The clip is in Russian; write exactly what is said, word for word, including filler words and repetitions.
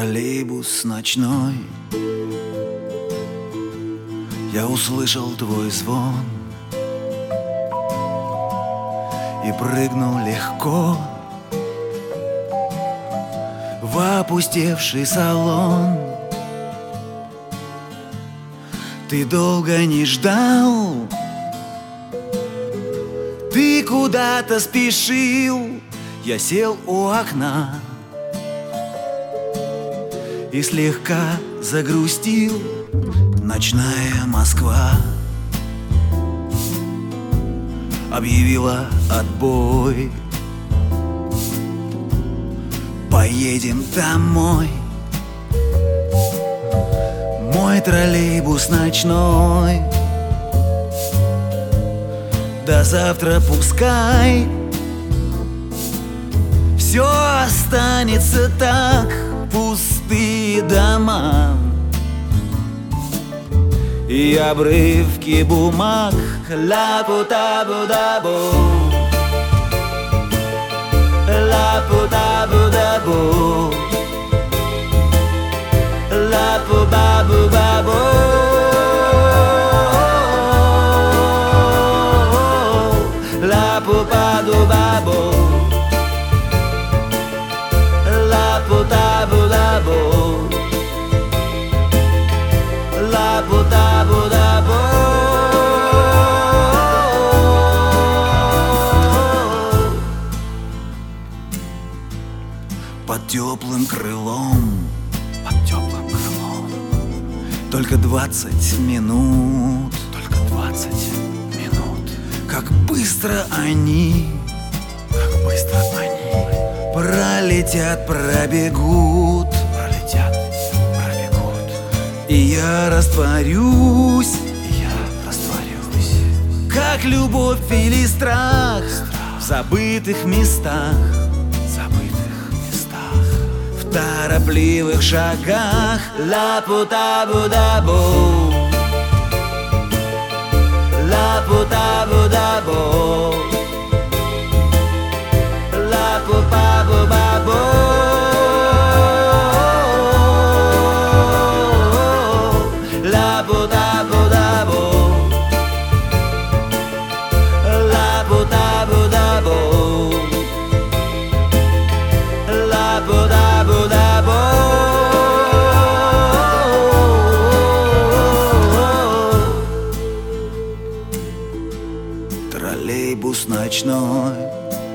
Троллейбус ночной, я услышал твой звон и прыгнул легко в опустевший салон. Ты долго не ждал, ты куда-то спешил. Я сел у окна и слегка загрустил. Ночная Москва объявила отбой. Поедем домой. Мой троллейбус ночной, до завтра пускай все останется так, пустые дома и обрывки бумаг. Ла-пу-та-бу-да-бу, ла-пу-та-бу-да-бу, ла-пу-ба-бу-ба-бу, ла-пу-ба-ду-ба-бу, ла-пу-та-бу-да-бу, ла-пу-та-бу-да-бу. Под теплым крылом, под теплым крылом, только двадцать минут, только двадцать минут. Как быстро они, как быстро они пролетят, пробегут, пролетят, пробегут. И я растворюсь, и я растворюсь, как любовь или страх, страх в забытых местах. В торопливых шагах. Ла-пу-та-бу-да-бу, ла-пу-та-бу-да-бу, ла-пу-па-бу-ба-бу, ла-пу-та-бу-да-бу, ла-пу-та-бу-да-бу, ла-пу-та-бу-да-бу. Троллейбус ночной,